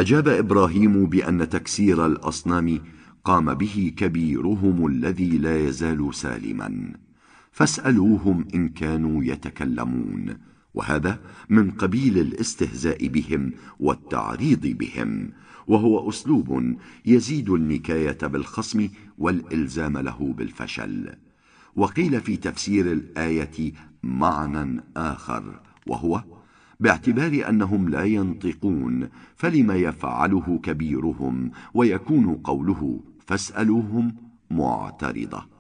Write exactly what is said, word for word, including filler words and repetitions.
أجاب إبراهيم بأن تكسير الأصنام قام به كبيرهم الذي لا يزال سالما، فاسألوهم إن كانوا يتكلمون، وهذا من قبيل الاستهزاء بهم والتعريض بهم، وهو أسلوب يزيد النكاية بالخصم والإلزام له بالفشل. وقيل في تفسير الآية معنى آخر، وهو باعتبار أنهم لا ينطقون فلما يفعله كبيرهم، ويكون قوله فاسألوهم معترضة.